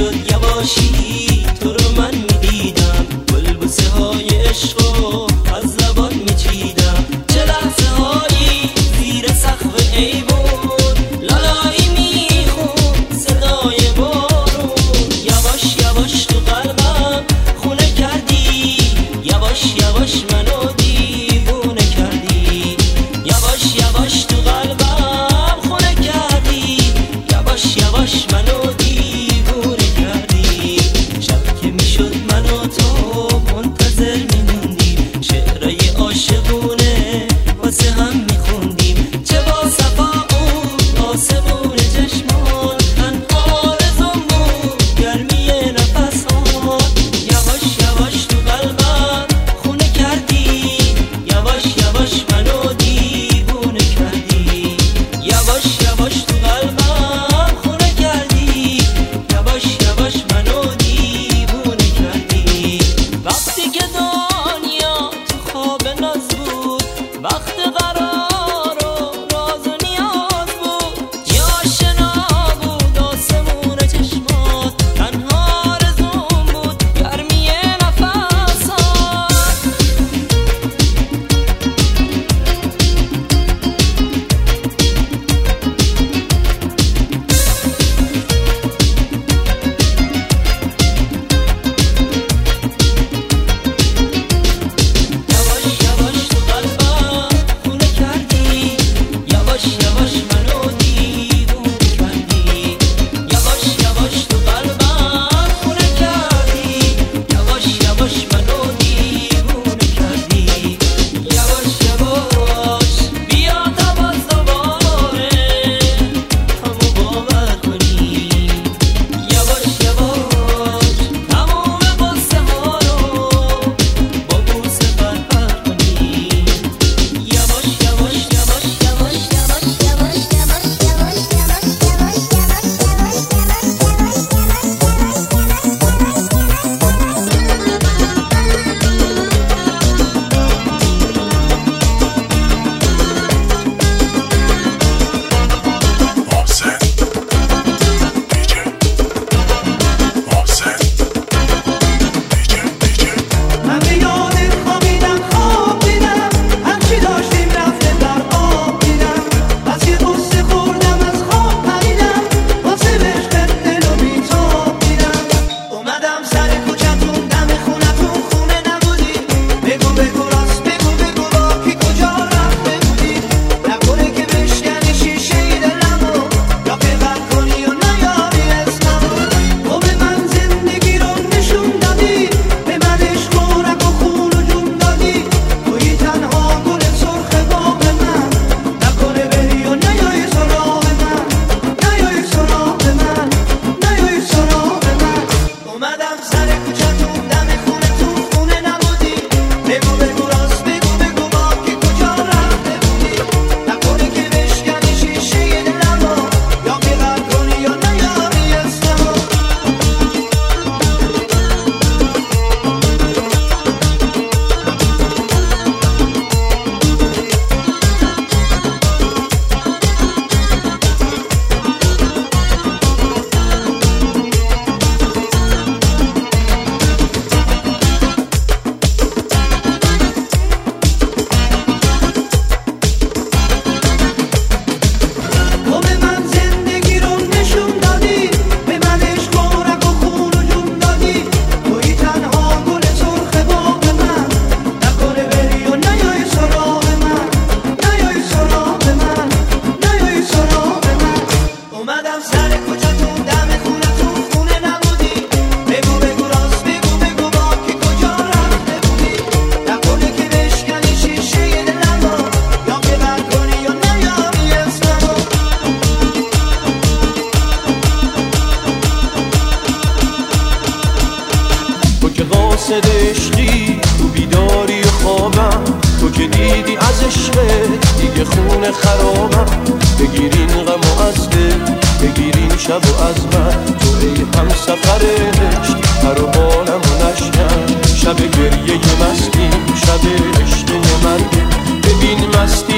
قاصد عشقی تو بیداری و خوابم، تو که دیدی از عشقت دیگه خونه خرابم. بگیرین غم و از دل، بگیرین شب و از من، تو ای هم سفر عشق پر و بالم و نشکن. شب گریه مستی، شب عشق مرگه، ببین مستی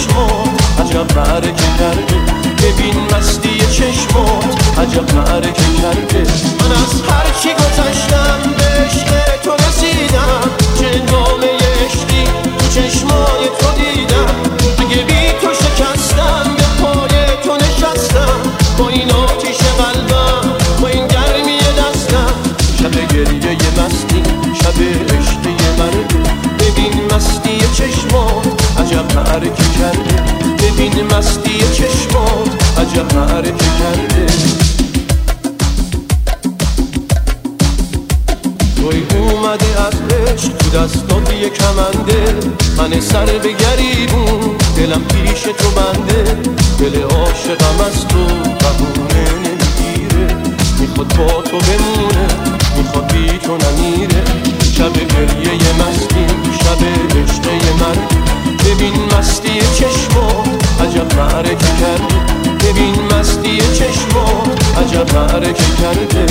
چشمات عجب معرکه کرده، ببین مستی چشمات عجب معرکه کرده. من توی اومده از عشق تو دستات یه کمنده من سر به گریبون دلم پیش تو بنده دل عاشقم از تو بهونه نمیگیره میخواد با تو بمونه میخواد بی تو نمیره شب گریه مستیم شب عشقه من ببین مستی چشمات عجب معرکه کرده ببین مستی چشمات عجب معرکه کرده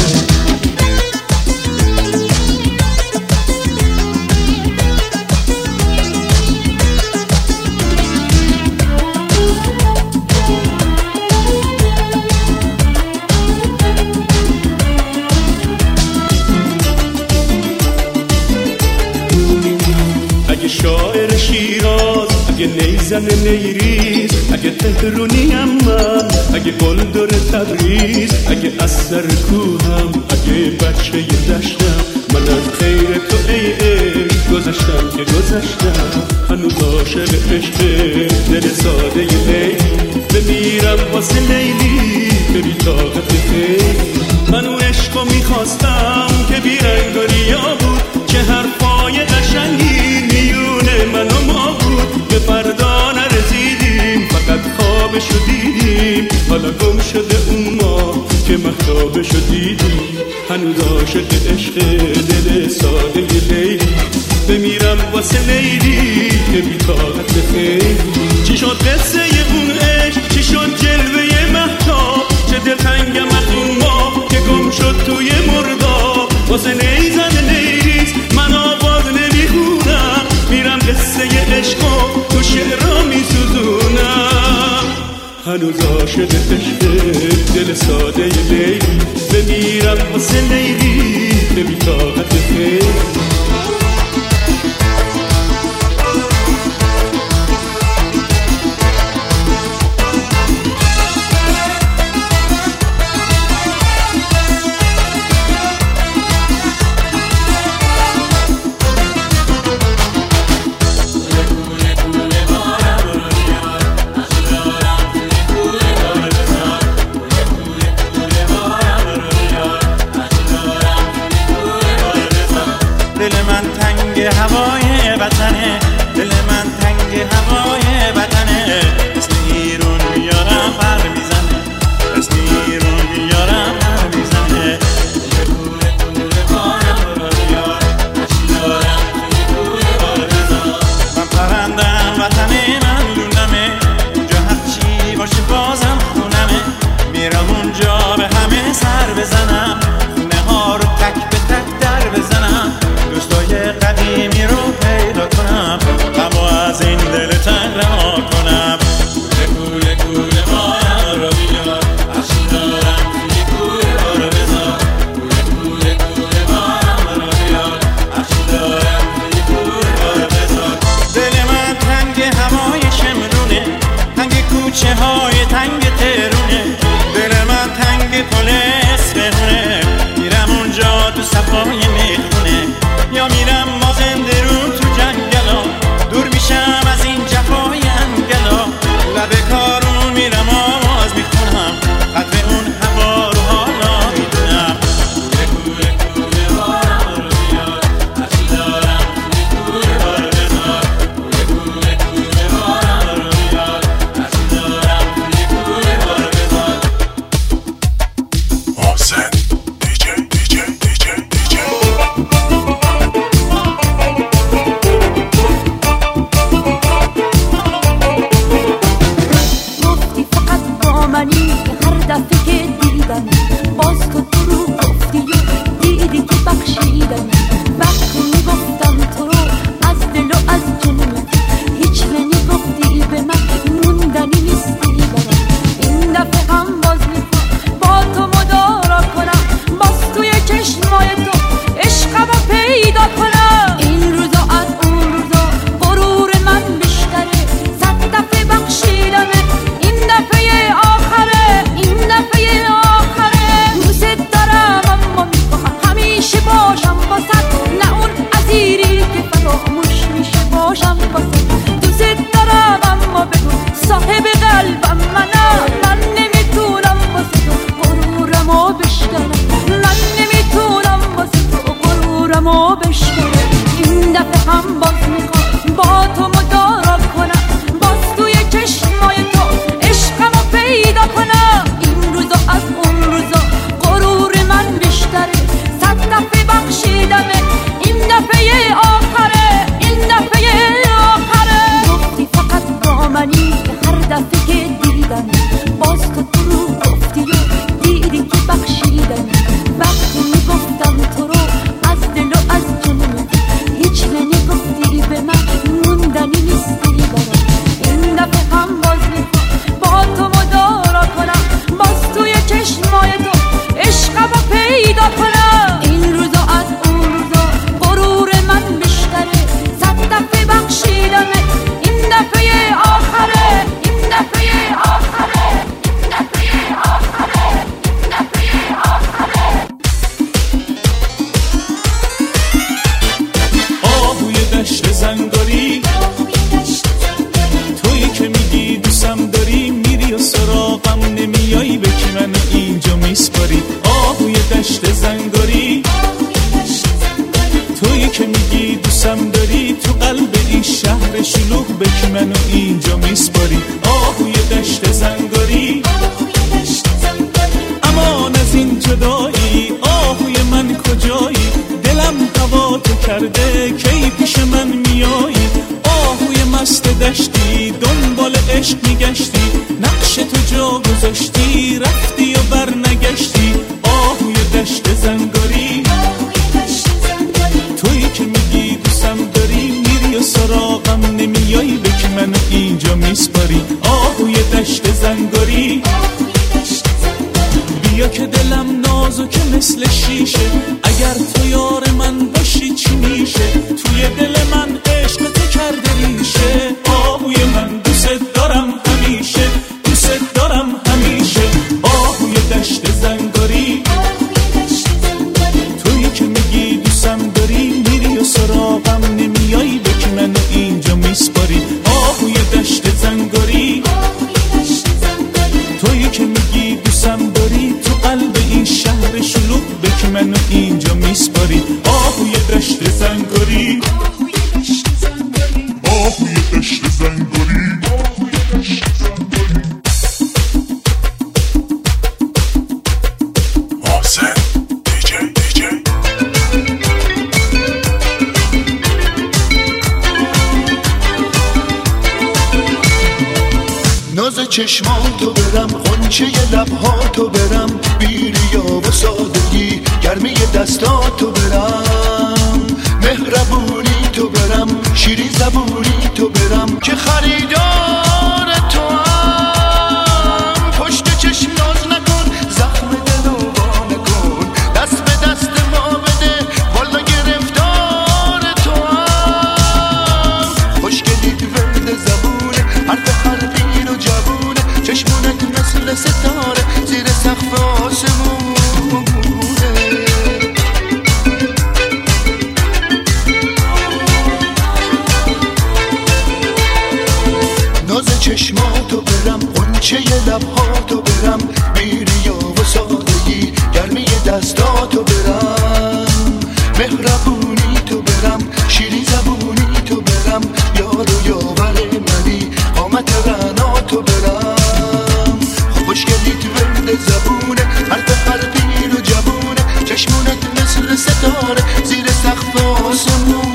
اگه شاعر شیراز اگه نیزن نیریز اگه تهرونیم من اگه گلدر تبریز اگه از سر کوهم اگه بچه دشتم من از خیر تو ای عشق گذشتم که گذشتم هنوز عاشق عشق دل ساده لیلی بمیرم واسه لیلی به بی طاقت خیلی من اون عشقو میخواستم که بیرنگ و ریا بود چه حرفای قشنگی میونه من و ما بود به فردا نرسیدیم فقط خوابشو دیدیم حالا گم شده اون ما که مهتابشو دیدیم هنوز عاشق عشق دل ساده لیلی بمیرم واسه لیلی که بی طاقت خیلی چی شد قصه اون عشق چی شد جلوه مهتاب چه دلتنگم از اون ما که گم شد توی مرداب واسه نیزن نیریز من آواز نمیخونم میرم قصه عشقو تو شعرها میسوزونم هنوز عاشق عشق دل ساده لیلی بمیرم واسه لیلی که بی طاقت خیلی دشت زنگاری، تویی که میگی دوستم داری، میری و سراغم نمیایی، به کی منو اینجا میسپاری؟ آهوی دشت زنگاری، تویی که میگی دوستم داری، تو قلب این شهر شلوغ، به کی منو اینجا میسپاری؟ آهوی دشت زنگاری، امان از این جدایی، آهوی من کجایی؟ دلم هوا تو کرده، کی پیش من میایی؟ آهوی مست دشتی، دنبال عشق میگشتی، نقش تو جا گذاشتی، رفتی و بر نگشتی. آهوی دشت زنگاری، تویی که میگی دوستم داری، میری و سراغم نمیایی، به کی منو اینجا میسپاری؟ آهوی دشت زنگاری، بیا که دلم نازکه مثل شیشه، اگر تو یار من باشی چی میشه؟ توی دل من عشق تو کرده ریشه. آهوی من دوست دارم همیشه، دوست دارم همیشه. آهوی دشت زنگاری، تویی که میگی دوستم داری، میری و سراغم نمیایی، به کی منو اینجا میسپاری؟ آهوی دشت زنگاری، تویی که میگی دوستم داری، تو قلب این شهر شلوغ، به کی منو اینجا میسپاری؟ آهوی دشت زنگاری، آهوی دشت زنگاری. ناز چشماتو برم، غنچه لبهاتو برم، بیریا و سادگی، گرمی دستاتو برم، مهربونی تو برم، شیرین زبونی تو برم، که خریدار تو هم. پشت چشم ناز نکن، زخم دلو وا نکن، دست به دست ما بده، والا گرفتار تو هم. خوشگلیت ورد زبونه، حرف قلبی رو جوونه، چشمونت مثل ستاره، زیر سقف آسمونه. ناز چشماتو برم، غنچه لبهاتو برم، بیریا و سادگی، گرمی دستاتو برم، مهربونی تو برم، شیرین زبونی تو برم، یار و یاور منی، قامت رعناتو برم. خوشگلیت ورد زبونه، حرف قلبی رو جوونه، چشمونت مثل ستاره، زیر سقف آسمونه.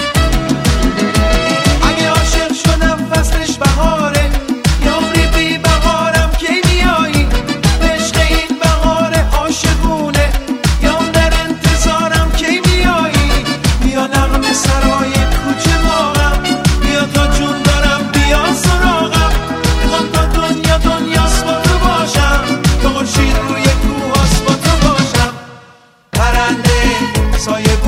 اگه عاشق شدم فصلش بهاره، یاری بی سایه